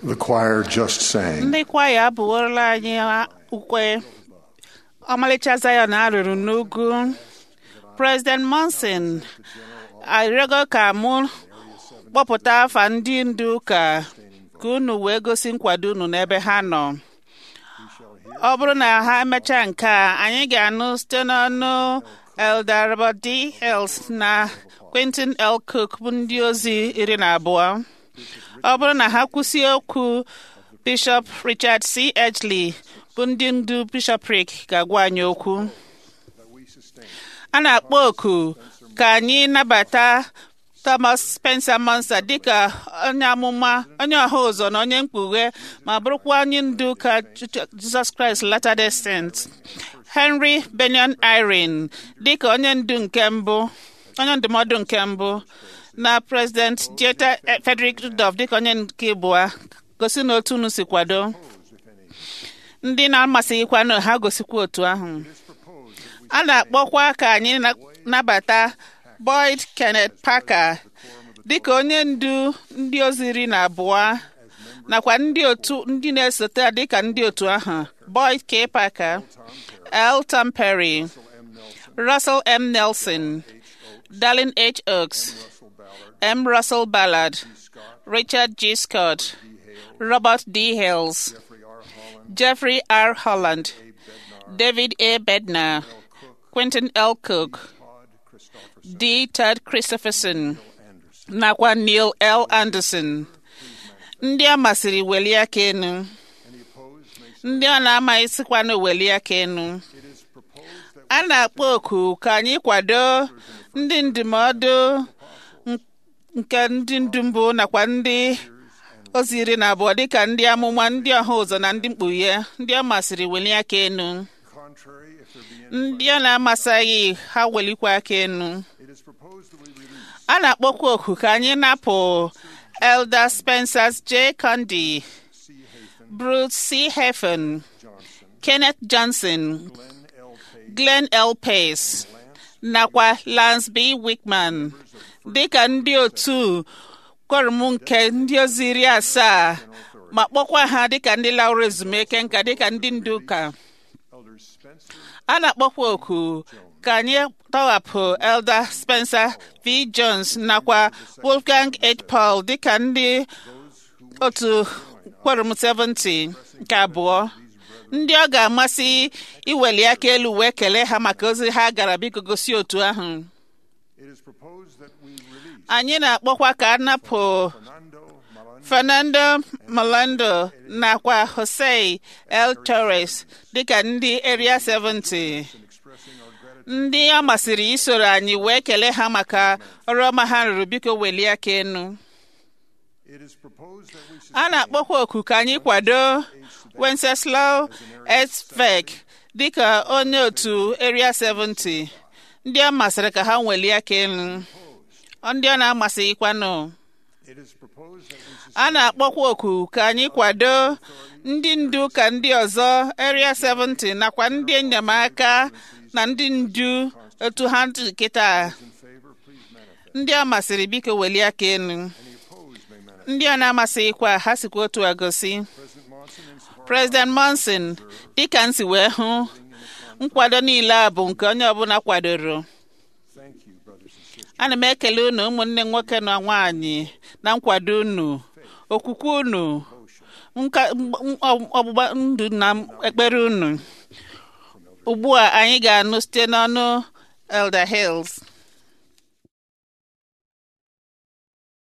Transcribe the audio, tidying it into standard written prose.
The choir just sang. ndị kwaya abụworela anyị ukwe ọmalịcha Zion arụrụ n'ugwu. President Monson arịọgo ka mụ kpọpụta afa ndị ndu ụka ka unu wee gosi nkwado unu n'ebe ha nọ. Ọ bụrụ na ha emechaa nke a, anyị ga-anụ site n'ọnụ Elder Robert D. Hales na Quentin L. Cook bụ ndị ozi 12. Ọ bụrụ na ha kwụsị okwu, Bishop Richard C. Edgley bụ ndị ndu bishopric ga-agwa anyị okwu. A na-akpọ oku ka anyị nabata Thomas Spencer Monson dịka onye amụma, onye ọha ụzọ na onye mkpughe, ma bụrụkwa onye ndu ka Jesus Christ Latter-day Saints. Henry Benyon Irene dịka onye ndu nke mbụ, onye ndụmọdụ nke mbụ, na President Dieter Frederick Rudolph dịka onye nke abụọ. Gosi na otu unu si kwado. Ndị na-amasịghịkwa na ha gosikwa otu ahụ. A na-akpọkwa ka anyị nabata Boyd Kenneth Parker dịka onye ndu ndị ozi 12 nakwa ndị otu ndị na-esote dịka ndị otu ahụ: Boyd K. Parker, L. Tom Perry, Russell M. Nelson, Darlene H. Oaks, M. Russell Ballard, Richard G. Scott, Robert D. Hales, Jeffrey R. Holland, David A. Bednar, Quentin L. Cook, D. Todd Christopherson, nakwa Neil L. Anderson. Ndị a masịrị welie aka enu. Ndị ọ na-amaghịsịkwa na welie aka enu. A na-akpọ oku ka anyị kwado ndị ndụmọdụ nke ndị ndu mbụ nakwa ndị ozi 12 dịka ndị amụma, ndị ọha ụzọ na ndị mkpughe. Ndị ọ masịrị welie aka enu. Ndị ọ na-amasịghị ha welikwa aka enu. A na-akpọkwa oku ka anyị napụ Elder Spencer J. Condi, Bruce C. Heffen, Kenneth Johnson, Glenn L. Pace, nakwa Lance B. Wickman dịka ndị otu kworum nke ndị ozi 70, ma kpọkwa ha dịka ndị laụrụ ezumike nka dịka ndị ndu ụka. A na-akpọkwa oku ka anyị tọghapụ Elder Spencer V. Jones nakwa Wolfgang H. Paul dịka ndị otu kworum 70 nke abụọ. Ndị ọ ga-amasị iweli aka elu wee kelee ha maka ozi ha gara, biko gosi otu ahụ. Anyị na-akpọkwa ka a napụ Fernando Malando nakwa Jose L. Torres dịka ndị Area 70. Ndị ọ masịrị isoro anyị wee kelee ha maka ọrụ ọma ha rụrụ, biko welie aka enu. A na-akpọkwa oku ka anyị kwado Wenceslaw Esvek dịka onye otu Area 70. Ndị ọ masịrị ka ha welie aka enu. Ndị ọ na-amasịghịkwanụ. A na-akpọkwa oku ka anyị kwado ndị ndu ka ndị ọzọ Area 70 nakwa ndị enyemaka na ndị ndu otu ha kịta. Ndị ọ masịrị biko welie aka enu. Ndị ọ na-amasịghịkwa ha sikwa otu agosi. President Monson dịka nsi wee hụ, nkwado niile a bụ nke onye ọbụla kwadoro. Ana m ekele unu ụmụnne nwoke na nwaanyị na nkwado unu, okwukwe unu, ọgbụgba ndụ na ekpere unu. Ugbu a anyị ga-anụ site n'ọnụ Elder Hales.